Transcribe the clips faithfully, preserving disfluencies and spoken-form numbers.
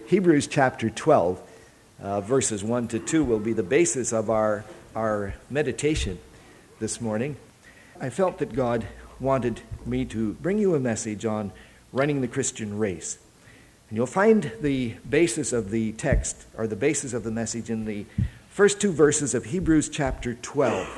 Hebrews chapter twelve, uh, verses one to two will be the basis of our, our meditation this morning. I felt that God wanted me to bring you a message on running the Christian race. And you'll find the basis of the text, or the basis of the message, in the first two verses of Hebrews chapter twelve.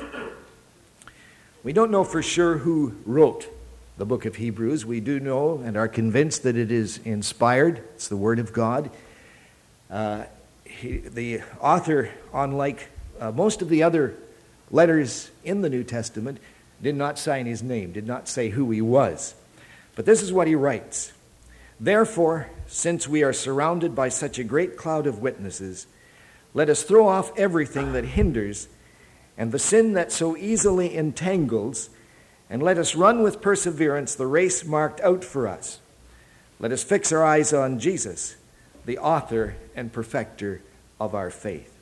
We don't know for sure who wrote the book of Hebrews. We do know and are convinced that it is inspired. It's the Word of God. Uh, he, the author, unlike uh, most of the other letters in the New Testament, did not sign his name, did not say who he was. But this is what he writes. Therefore, since we are surrounded by such a great cloud of witnesses, let us throw off everything that hinders and the sin that so easily entangles, and let us run with perseverance the race marked out for us. Let us fix our eyes on Jesus, the author and perfecter of our faith.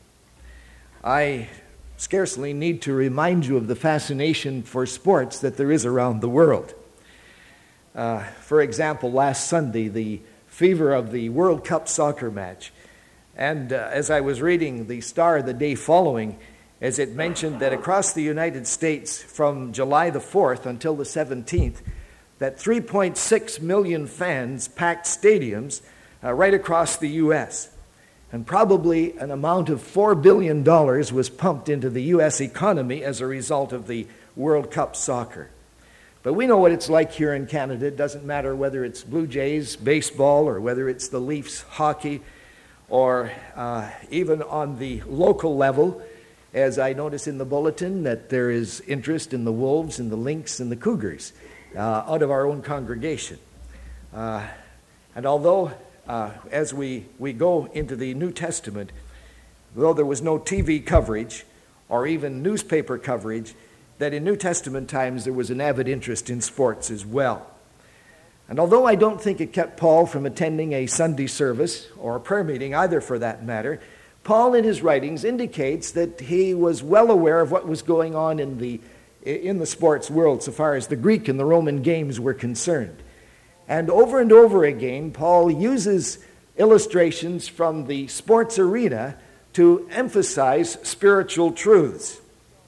I scarcely need to remind you of the fascination for sports that there is around the world. Uh, for example, last Sunday, the fever of the World Cup soccer match. And uh, as I was reading the Star the day following, as it mentioned that across the United States from July the fourth until the seventeenth, that three point six million fans packed stadiums uh, right across the U S And probably an amount of four billion dollars was pumped into the U S economy as a result of the World Cup soccer. But we know what it's like here in Canada. It doesn't matter whether it's Blue Jays baseball or whether it's the Leafs hockey, or uh, even on the local level, as I notice in the bulletin that there is interest in the Wolves and the Lynx and the Cougars uh, out of our own congregation. Uh, and although uh, as we, we go into the New Testament, though there was no T V coverage or even newspaper coverage, that in New Testament times there was an avid interest in sports as well. And although I don't think it kept Paul from attending a Sunday service or a prayer meeting either for that matter, Paul in his writings indicates that he was well aware of what was going on in the, in the sports world so far as the Greek and the Roman games were concerned. And over and over again, Paul uses illustrations from the sports arena to emphasize spiritual truths.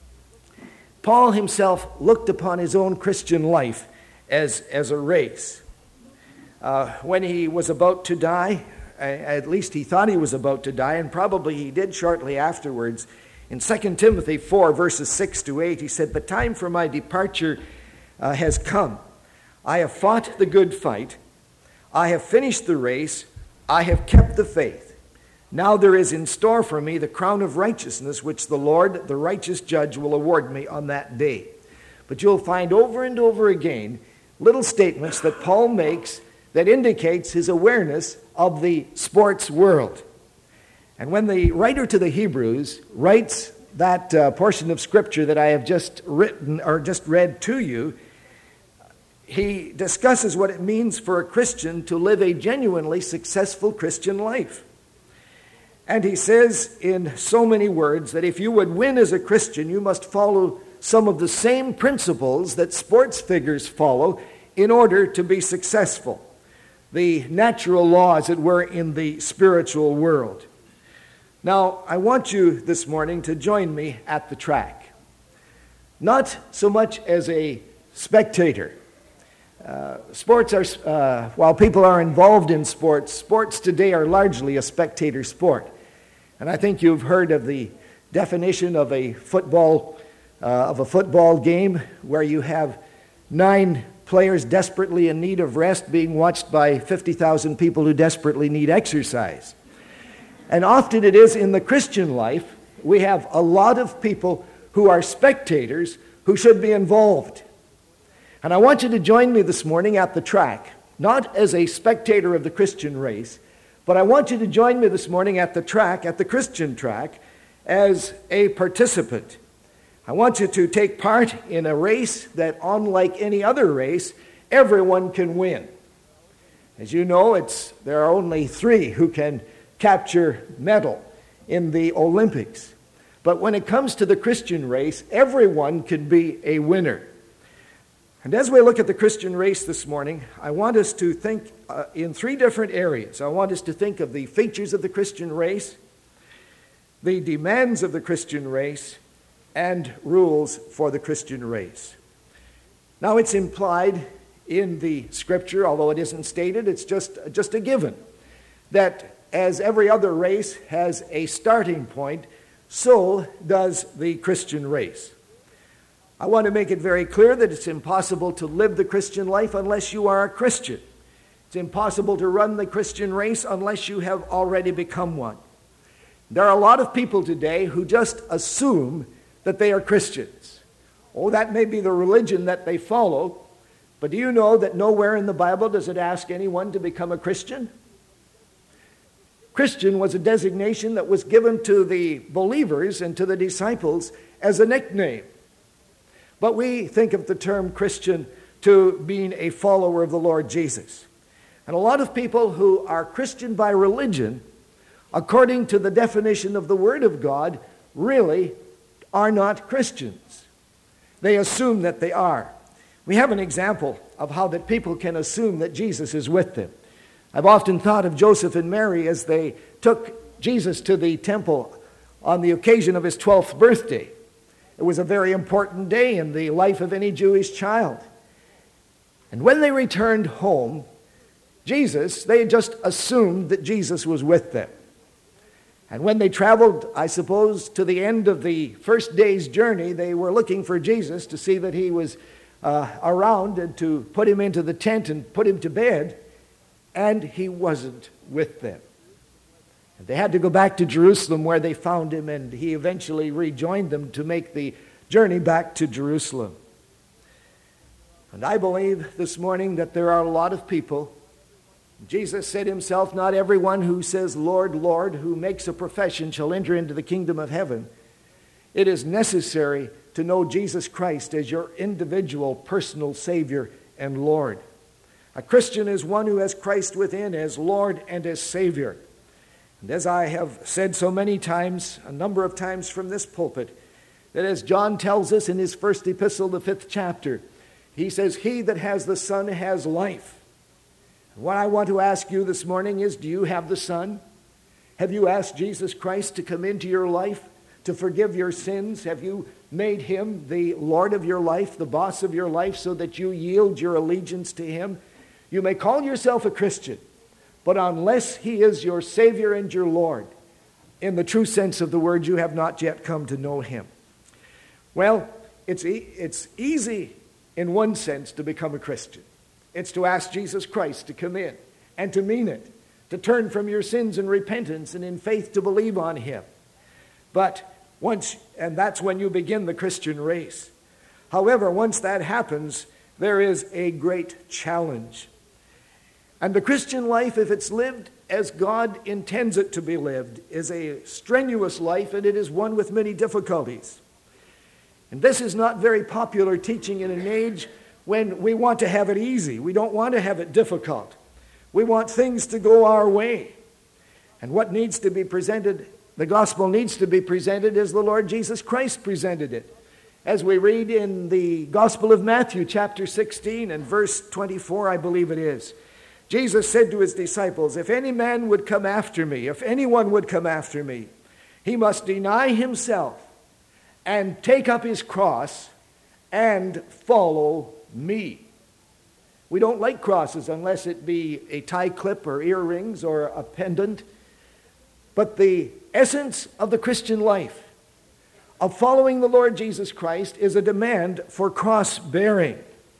Paul himself looked upon his own Christian life as, as a race. Uh, when he was about to die, at least he thought he was about to die, and probably he did shortly afterwards, in Second Timothy four, verses six to eight, he said, "The time for my departure uh, has come. I have fought the good fight. I have finished the race. I have kept the faith. Now there is in store for me the crown of righteousness, which the Lord, the righteous judge, will award me on that day." But you'll find over and over again little statements that Paul makes that indicates his awareness of the sports world. And when the writer to the Hebrews writes that uh, portion of Scripture that I have just written or just read to you, he discusses what it means for a Christian to live a genuinely successful Christian life. And he says in so many words that if you would win as a Christian, you must follow some of the same principles that sports figures follow in order to be successful. The natural law, as it were, in the spiritual world. Now, I want you this morning to join me at the track. Not so much as a spectator. Uh, sports are, uh, while people are involved in sports, sports today are largely a spectator sport. And I think you've heard of the definition of a football, uh, of a football game where you have nine players desperately in need of rest being watched by fifty thousand people who desperately need exercise. And often it is in the Christian life, we have a lot of people who are spectators who should be involved. And I want you to join me this morning at the track, not as a spectator of the Christian race, but I want you to join me this morning at the track, at the Christian track, as a participant. I want you to take part in a race that, unlike any other race, everyone can win. As you know, it's there are only three who can capture medal in the Olympics. But when it comes to the Christian race, everyone can be a winner. And as we look at the Christian race this morning, I want us to think uh, in three different areas. I want us to think of the features of the Christian race, the demands of the Christian race, and rules for the Christian race. Now, it's implied in the Scripture, although it isn't stated, it's just, just a given, that as every other race has a starting point, so does the Christian race. I want to make it very clear that it's impossible to live the Christian life unless you are a Christian. It's impossible to run the Christian race unless you have already become one. There are a lot of people today who just assume that they are Christians. Oh, that may be the religion that they follow, but do you know that nowhere in the Bible does it ask anyone to become a Christian? Christian was a designation that was given to the believers and to the disciples as a nickname. But we think of the term Christian to being a follower of the Lord Jesus. And a lot of people who are Christian by religion, according to the definition of the Word of God, really are not Christians. They assume that they are. We have an example of how that people can assume that Jesus is with them. I've often thought of Joseph and Mary as they took Jesus to the temple on the occasion of his twelfth birthday. It was a very important day in the life of any Jewish child. And when they returned home, Jesus, they just assumed that Jesus was with them. And when they traveled, I suppose, to the end of the first day's journey, they were looking for Jesus to see that he was uh, around and to put him into the tent and put him to bed. And he wasn't with them. And they had to go back to Jerusalem where they found him, and he eventually rejoined them to make the journey back to Jerusalem. And I believe this morning that there are a lot of people. Jesus said himself, not everyone who says, Lord, Lord, who makes a profession shall enter into the kingdom of heaven. It is necessary to know Jesus Christ as your individual personal Savior and Lord. A Christian is one who has Christ within as Lord and as Savior. And as I have said so many times, a number of times from this pulpit, that as John tells us in his first epistle, the fifth chapter, he says, he that has the Son has life. And what I want to ask you this morning is, do you have the Son? Have you asked Jesus Christ to come into your life, to forgive your sins? Have you made him the Lord of your life, the boss of your life, so that you yield your allegiance to him? You may call yourself a Christian, but unless he is your Savior and your Lord, in the true sense of the word, you have not yet come to know him. Well, it's, e- it's easy in one sense to become a Christian. It's to ask Jesus Christ to come in and to mean it, to turn from your sins in repentance and in faith to believe on him. But once, and that's when you begin the Christian race. However, once that happens, there is a great challenge. And the Christian life, if it's lived as God intends it to be lived, is a strenuous life, and it is one with many difficulties. And this is not very popular teaching in an age when we want to have it easy. We don't want to have it difficult. We want things to go our way. And what needs to be presented, the gospel needs to be presented as the Lord Jesus Christ presented it. As we read in the Gospel of Matthew, chapter sixteen and verse twenty-four, I believe it is, Jesus said to his disciples, if any man would come after me, if anyone would come after me, he must deny himself and take up his cross and follow me. We don't like crosses unless it be a tie clip or earrings or a pendant. But the essence of the Christian life, of following the Lord Jesus Christ, is a demand for cross-bearing.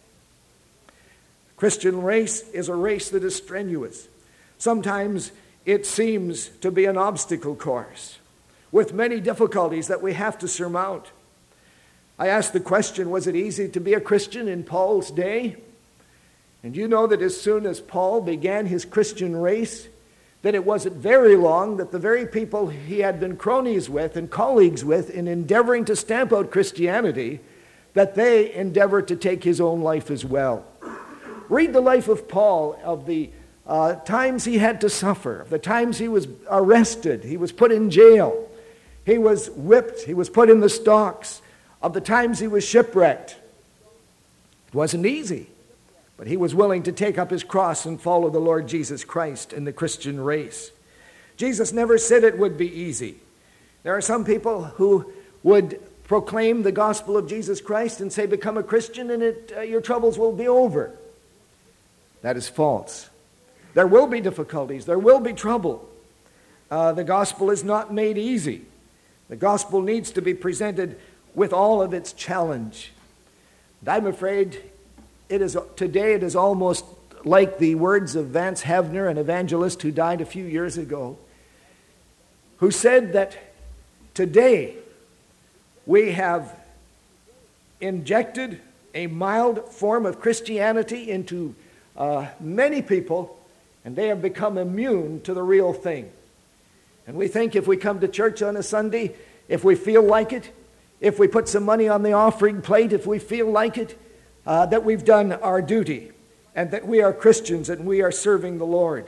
The Christian race is a race that is strenuous. Sometimes it seems to be an obstacle course with many difficulties that we have to surmount. I asked the question, was it easy to be a Christian in Paul's day? And you know that as soon as Paul began his Christian race, that it wasn't very long that the very people he had been cronies with and colleagues with in endeavoring to stamp out Christianity, that they endeavored to take his own life as well. Read the life of Paul, of the uh, times he had to suffer, the times he was arrested, he was put in jail, he was whipped, he was put in the stocks, of the times he was shipwrecked. It wasn't easy, but he was willing to take up his cross and follow the Lord Jesus Christ in the Christian race. Jesus never said it would be easy. There are some people who would proclaim the gospel of Jesus Christ and say, become a Christian and it, uh, your troubles will be over. That is false. There will be difficulties. There will be trouble. Uh, the gospel is not made easy. The gospel needs to be presented with all of its challenge. And I'm afraid it is today it is almost like the words of Vance Havner, an evangelist who died a few years ago, who said that today we have injected a mild form of Christianity into uh, many people, and they have become immune to the real thing. And we think if we come to church on a Sunday, if we feel like it, if we put some money on the offering plate, if we feel like it, uh, that we've done our duty and that we are Christians and we are serving the Lord.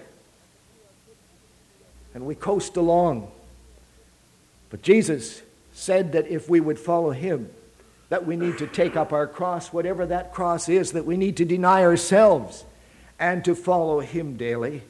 And we coast along. But Jesus said that if we would follow him, that we need to take up our cross, whatever that cross is, that we need to deny ourselves and to follow him daily.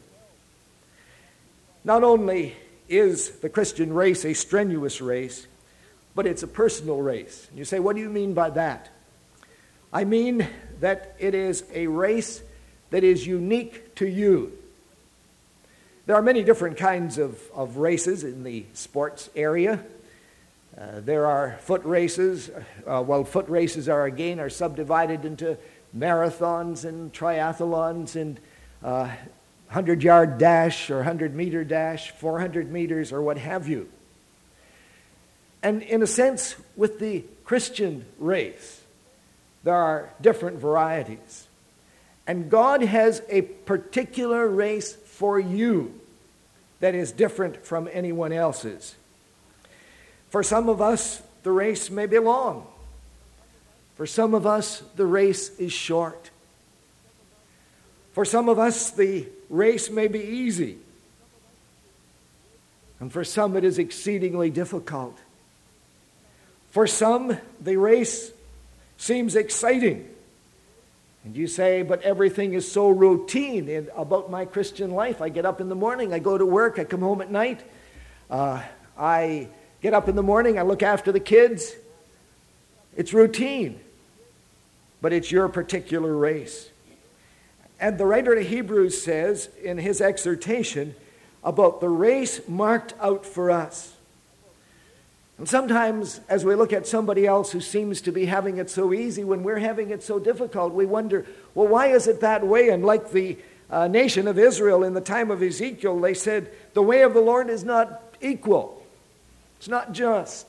Not only is the Christian race a strenuous race, but it's a personal race. And you say, what do you mean by that? I mean that it is a race that is unique to you. There are many different kinds of, of races in the sports area. Uh, there are foot races. Uh, well, foot races are again are subdivided into marathons and triathlons and uh, hundred-yard dash or hundred-meter dash, four hundred meters or what have you. And in a sense, with the Christian race, there are different varieties. And God has a particular race for you that is different from anyone else's. For some of us, the race may be long. For some of us, the race is short. For some of us, the race may be easy. And for some, it is exceedingly difficult. For some, the race seems exciting. And you say, but everything is so routine in, about my Christian life. I get up in the morning, I go to work, I come home at night. Uh, I get up in the morning, I look after the kids. It's routine. But it's your particular race. And the writer to Hebrews says in his exhortation about the race marked out for us. And sometimes as we look at somebody else who seems to be having it so easy, when we're having it so difficult, we wonder, well, why is it that way? And like the uh, nation of Israel in the time of Ezekiel, they said, the way of the Lord is not equal. It's not just.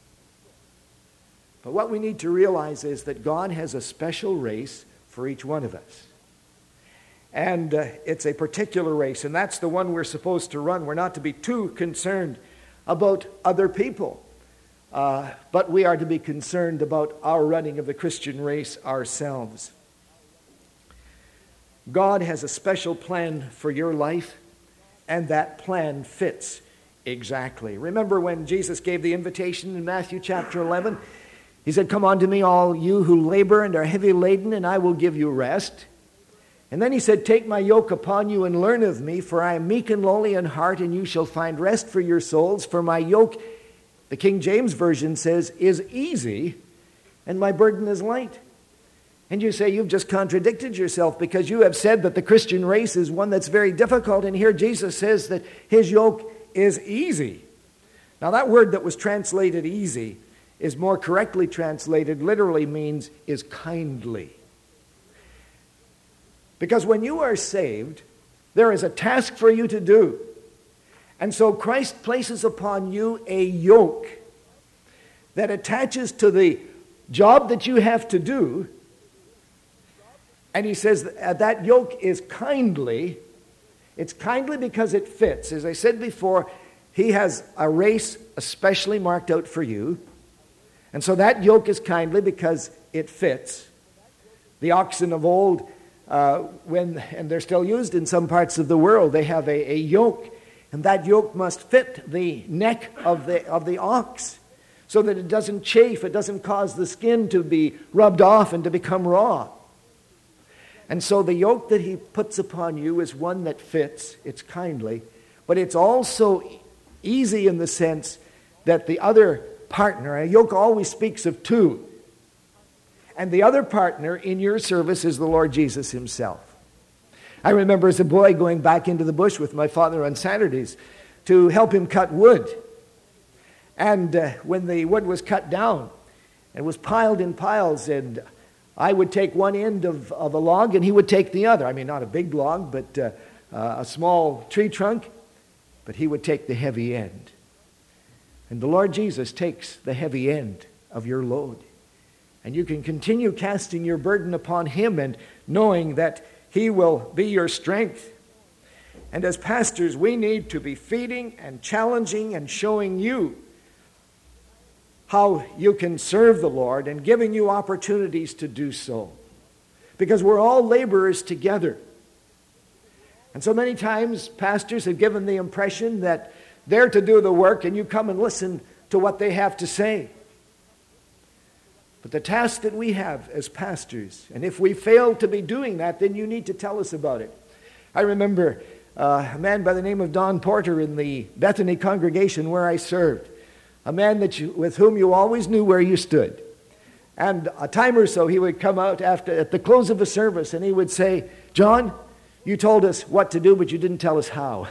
But what we need to realize is that God has a special race for each one of us. And uh, it's a particular race, and that's the one we're supposed to run. We're not to be too concerned about other people. Uh, but we are to be concerned about our running of the Christian race ourselves. God has a special plan for your life, and that plan fits exactly. Remember when Jesus gave the invitation in Matthew chapter eleven? He said, come unto me, all you who labor and are heavy laden, and I will give you rest. And then he said, take my yoke upon you and learn of me, for I am meek and lowly in heart, and you shall find rest for your souls. For my yoke, the King James Version says, is easy, and my burden is light. And you say, you've just contradicted yourself, because you have said that the Christian race is one that's very difficult, and here Jesus says that his yoke is easy. Now that word that was translated easy is more correctly translated, literally means is kindly. Because when you are saved, there is a task for you to do. And so Christ places upon you a yoke that attaches to the job that you have to do. And he says that, that yoke is kindly. It's kindly because it fits. As I said before, he has a race especially marked out for you. And so that yoke is kindly because it fits. The oxen of old, uh, when and they're still used in some parts of the world, they have a, a yoke. And that yoke must fit the neck of the of the ox so that it doesn't chafe, it doesn't cause the skin to be rubbed off and to become raw. And so the yoke that he puts upon you is one that fits, it's kindly, but it's also easy in the sense that the other partner, a yoke always speaks of two, and the other partner in your service is the Lord Jesus himself. I remember as a boy going back into the bush with my father on Saturdays to help him cut wood. And uh, when the wood was cut down, it was piled in piles, and I would take one end of, of a log and he would take the other. I mean, not a big log, but uh, uh, a small tree trunk, but he would take the heavy end. And the Lord Jesus takes the heavy end of your load. And you can continue casting your burden upon him and knowing that he will be your strength. And as pastors, we need to be feeding and challenging and showing you how you can serve the Lord and giving you opportunities to do so. Because we're all laborers together. And so many times pastors have given the impression that they're to do the work and you come and listen to what they have to say. But the task that we have as pastors, and if we fail to be doing that, then you need to tell us about it. I remember uh, a man by the name of Don Porter in the Bethany congregation where I served. A man that you, with whom you always knew where you stood. And a time or so he would come out after at the close of a service and he would say, "John, you told us what to do, but you didn't tell us how."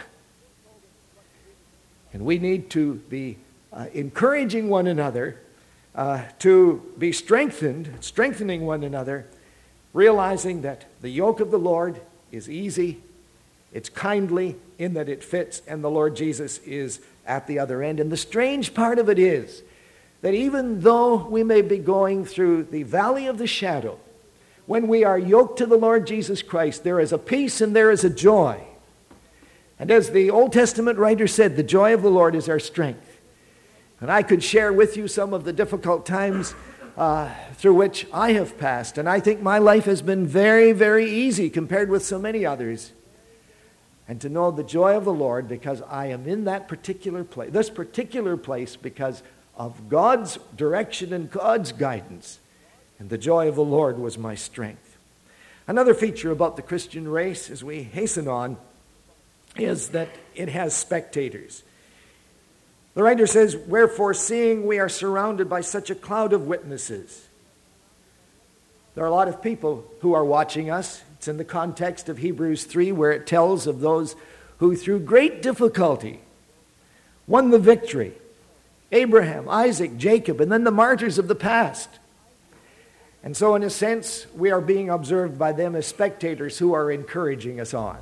And we need to be uh, encouraging one another uh, to be strengthened, strengthening one another, realizing that the yoke of the Lord is easy, it's kindly in that it fits, and the Lord Jesus is at the other end. And the strange part of it is that even though we may be going through the valley of the shadow, when we are yoked to the Lord Jesus Christ, there is a peace and there is a joy. And as the Old Testament writer said, the joy of the Lord is our strength. And I could share with you some of the difficult times uh, through which I have passed. And I think my life has been very, very easy compared with so many others. And to know the joy of the Lord because I am in that particular place, this particular place because of God's direction and God's guidance. And the joy of the Lord was my strength. Another feature about the Christian race as we hasten on is that it has spectators. The writer says, "Wherefore, seeing we are surrounded by such a cloud of witnesses." There are a lot of people who are watching us. It's in the context of Hebrews three where it tells of those who through great difficulty won the victory. Abraham, Isaac, Jacob, and then the martyrs of the past. And so in a sense, we are being observed by them as spectators who are encouraging us on.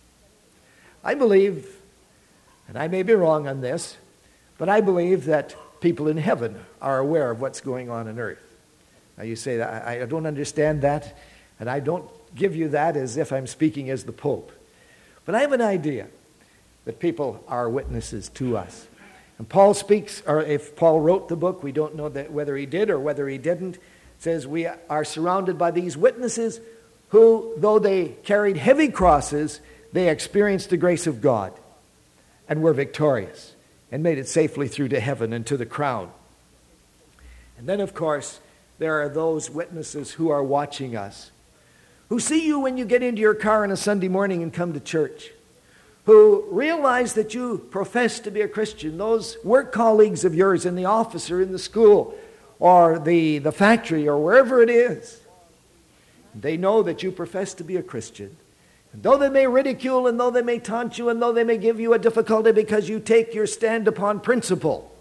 I believe, and I may be wrong on this, but I believe that people in heaven are aware of what's going on on earth. Now you say, that I, I don't understand that, and I don't give you that as if I'm speaking as the Pope. But I have an idea that people are witnesses to us. And Paul speaks, or if Paul wrote the book, we don't know that whether he did or whether he didn't, says we are surrounded by these witnesses who, though they carried heavy crosses, they experienced the grace of God and were victorious and made it safely through to heaven and to the crown. And then, of course, there are those witnesses who are watching us, who see you when you get into your car on a Sunday morning and come to church, who realize that you profess to be a Christian, those work colleagues of yours in the office or in the school or the, the factory or wherever it is. They know that you profess to be a Christian. And though they may ridicule and though they may taunt you and though they may give you a difficulty because you take your stand upon principle,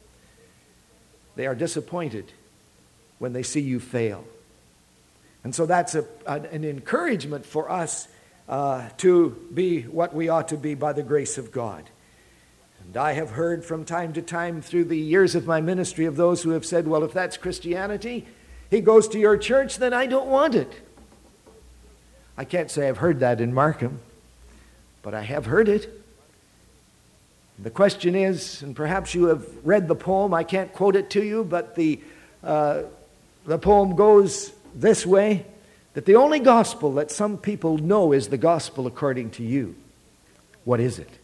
they are disappointed when they see you fail. And so that's a, an encouragement for us uh, to be what we ought to be by the grace of God. And I have heard from time to time through the years of my ministry of those who have said, well, if that's Christianity, he goes to your church, then I don't want it. I can't say I've heard that in Markham, but I have heard it. The question is, and perhaps you have read the poem, I can't quote it to you, but the, uh, the poem goes this way, that the only gospel that some people know is the gospel according to you. What is it?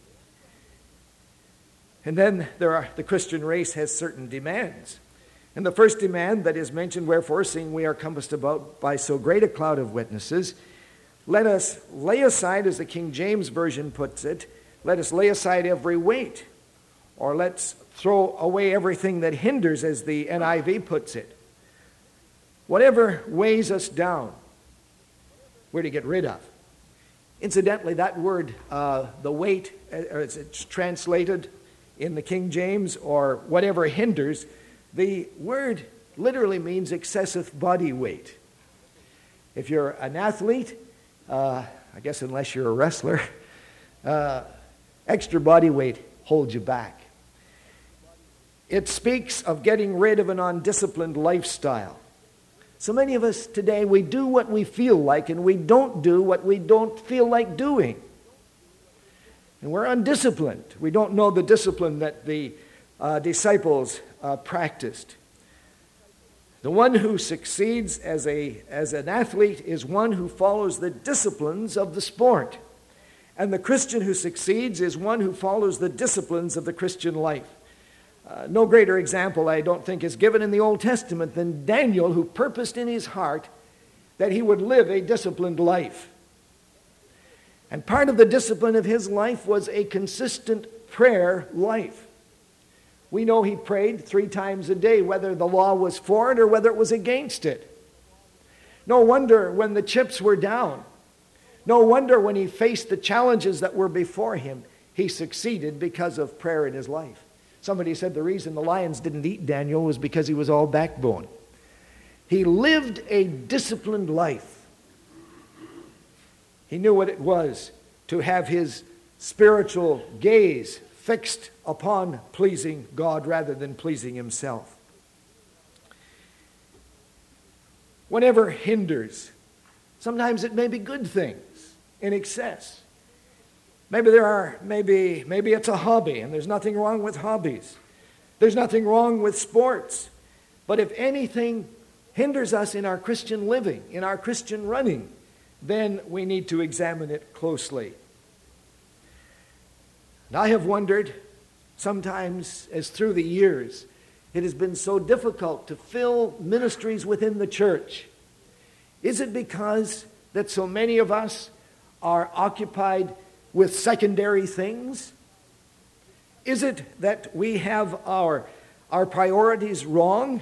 And then there are, the Christian race has certain demands. And the first demand that is mentioned, wherefore, seeing we are compassed about by so great a cloud of witnesses, let us lay aside, as the King James Version puts it, let us lay aside every weight, or let's throw away everything that hinders, as the N I V puts it. Whatever weighs us down, we're to get rid of. Incidentally, that word, uh, the weight, as it's translated in the King James, or whatever hinders, the word literally means excessive body weight. If you're an athlete, uh, I guess unless you're a wrestler, uh, extra body weight holds you back. It speaks of getting rid of an undisciplined lifestyle. So many of us today, we do what we feel like, and we don't do what we don't feel like doing. And we're undisciplined. We don't know the discipline that the uh, disciples uh, practiced. The one who succeeds as a as an athlete is one who follows the disciplines of the sport. And the Christian who succeeds is one who follows the disciplines of the Christian life. Uh, no greater example, I don't think, is given in the Old Testament than Daniel, who purposed in his heart that he would live a disciplined life. And part of the discipline of his life was a consistent prayer life. We know he prayed three times a day, whether the law was for it or whether it was against it. No wonder when the chips were down, no wonder when he faced the challenges that were before him, he succeeded because of prayer in his life. Somebody said the reason the lions didn't eat Daniel was because he was all backbone. He lived a disciplined life. He knew what it was to have his spiritual gaze fixed upon pleasing God rather than pleasing himself. Whatever hinders, sometimes it may be good things in excess. Maybe there are, maybe, maybe it's a hobby, and there's nothing wrong with hobbies. There's nothing wrong with sports. But if anything hinders us in our Christian living, in our Christian running, then we need to examine it closely. And I have wondered sometimes, as through the years, it has been so difficult to fill ministries within the church. Is it because that so many of us are occupied with secondary things? Is it that we have our, our priorities wrong?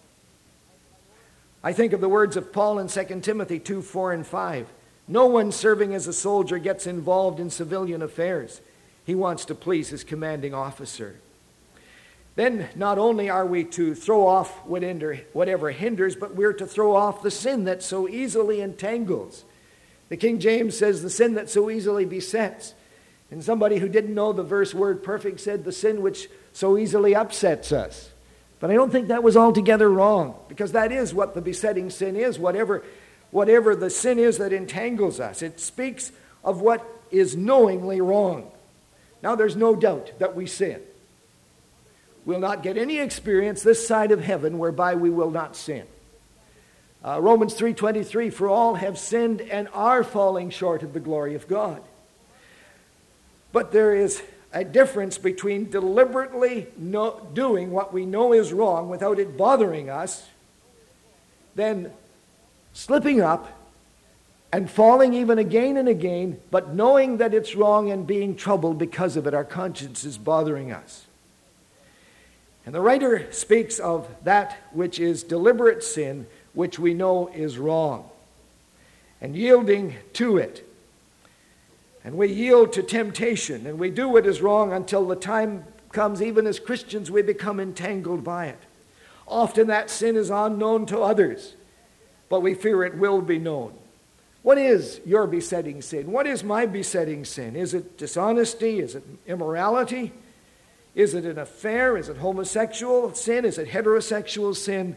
I think of the words of Paul in Second Timothy two, four, and five. No one serving as a soldier gets involved in civilian affairs. He wants to please his commanding officer. Then not only are we to throw off whatever hinders, but we're to throw off the sin that so easily entangles. The King James says the sin that so easily besets. And somebody who didn't know the verse word perfect said the sin which so easily upsets us. But I don't think that was altogether wrong, because that is what the besetting sin is, whatever, whatever the sin is that entangles us. It speaks of what is knowingly wrong. Now there's no doubt that we sin. We'll not get any experience this side of heaven whereby we will not sin. Uh, Romans three twenty-three, for all have sinned and are falling short of the glory of God. But there is a difference between deliberately no, doing what we know is wrong without it bothering us, than slipping up and falling even again and again, but knowing that it's wrong and being troubled because of it. Our conscience is bothering us. And the writer speaks of that which is deliberate sin, which we know is wrong, and yielding to it. And we yield to temptation, and we do what is wrong until the time comes, even as Christians, we become entangled by it. Often that sin is unknown to others, but we fear it will be known. What is your besetting sin? What is my besetting sin? Is it dishonesty? Is it immorality? Is it an affair? Is it homosexual sin? Is it heterosexual sin?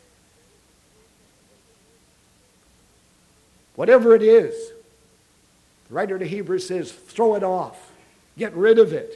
Whatever it is, the writer to Hebrews says, throw it off. Get rid of it.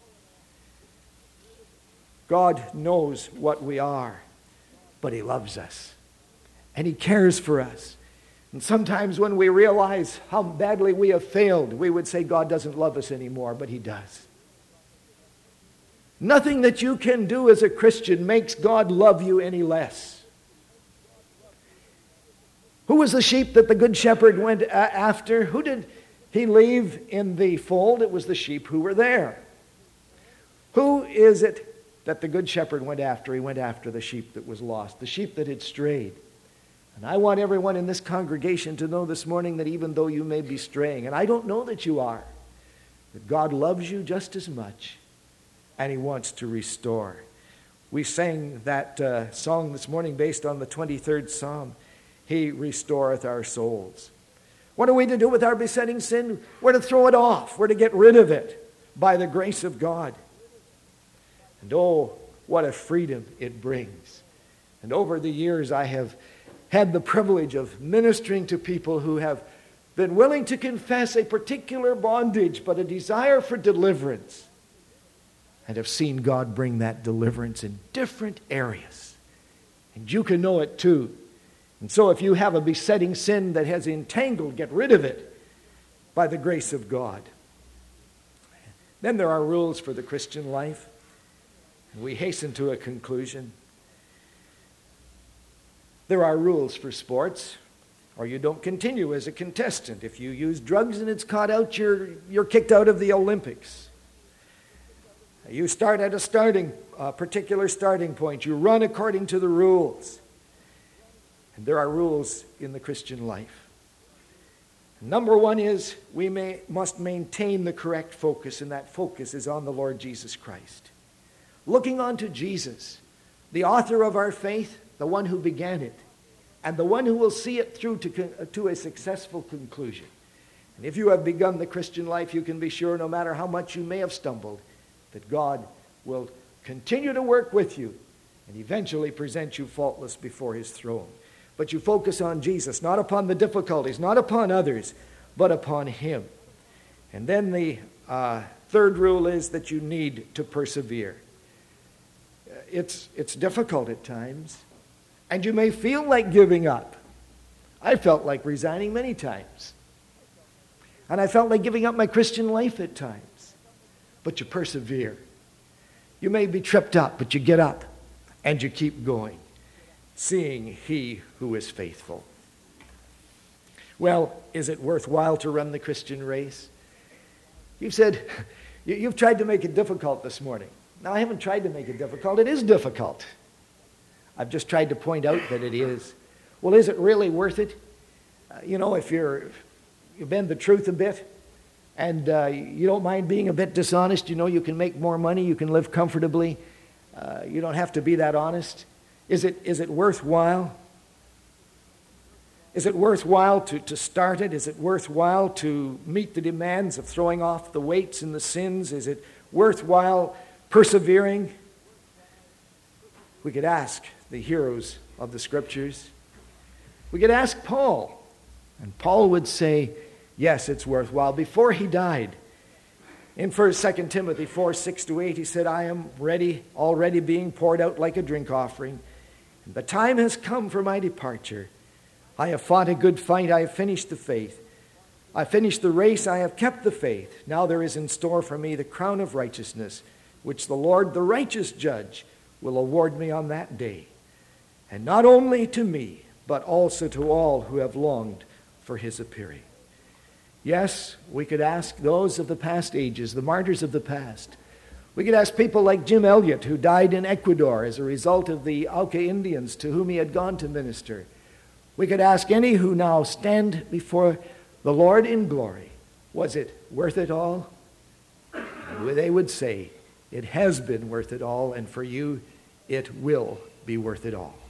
God knows what we are, but He loves us. And He cares for us. And sometimes when we realize how badly we have failed, we would say God doesn't love us anymore, but He does. Nothing that you can do as a Christian makes God love you any less. Who was the sheep that the good shepherd went a- after? Who did he leave in the fold? It was the sheep who were there. Who is it that the good shepherd went after? He went after the sheep that was lost, the sheep that had strayed. And I want everyone in this congregation to know this morning that even though you may be straying, and I don't know that you are, that God loves you just as much, and he wants to restore. We sang that uh, song this morning based on the twenty-third Psalm. He restoreth our souls. What are we to do with our besetting sin? We're to throw it off. We're to get rid of it by the grace of God. And oh, what a freedom it brings. And over the years I have had the privilege of ministering to people who have been willing to confess a particular bondage, but a desire for deliverance, and have seen God bring that deliverance in different areas. And you can know it too. And so if you have a besetting sin that has entangled, get rid of it by the grace of God. Then there are rules for the Christian life. And we hasten to a conclusion. There are rules for sports, or you don't continue as a contestant. If you use drugs and it's caught out, you're, you're kicked out of the Olympics. You start at a starting, a particular starting point. You run according to the rules. And there are rules in the Christian life. Number one is we may, must maintain the correct focus, and that focus is on the Lord Jesus Christ. Looking unto Jesus, the author of our faith, the one who began it, and the one who will see it through to, to a successful conclusion. And if you have begun the Christian life, you can be sure, no matter how much you may have stumbled, that God will continue to work with you and eventually present you faultless before his throne. But you focus on Jesus, not upon the difficulties, not upon others, but upon him. And then the uh, third rule is that you need to persevere. It's, it's difficult at times, and you may feel like giving up. I felt like resigning many times. And I felt like giving up my Christian life at times. But you persevere. You may be tripped up, but you get up and you keep going, seeing he who is faithful. Well, is it worthwhile to run the Christian race? You've said, you've tried to make it difficult this morning. Now, I haven't tried to make it difficult. It is difficult. I've just tried to point out that it is. Well, is it really worth it? Uh, you know, if you're, you bend the truth a bit, and uh, you don't mind being a bit dishonest, you know you can make more money, you can live comfortably, uh, you don't have to be that honest. Is it, is it worthwhile? Is it worthwhile to, to start it? Is it worthwhile to meet the demands of throwing off the weights and the sins? Is it worthwhile persevering? We could ask the heroes of the Scriptures. We could ask Paul, and Paul would say, yes, it's worthwhile. Before he died, in First, Second Timothy four, six to eight, he said, I am ready, already being poured out like a drink offering. And the time has come for my departure. I have fought a good fight. I have finished the faith. I finished the race. I have kept the faith. Now there is in store for me the crown of righteousness, which the Lord, the righteous judge, will award me on that day. And not only to me, but also to all who have longed for his appearing. Yes, we could ask those of the past ages, the martyrs of the past. We could ask people like Jim Elliot, who died in Ecuador as a result of the Auca Indians to whom he had gone to minister. We could ask any who now stand before the Lord in glory, was it worth it all? And they would say, it has been worth it all, and for you, it will be worth it all.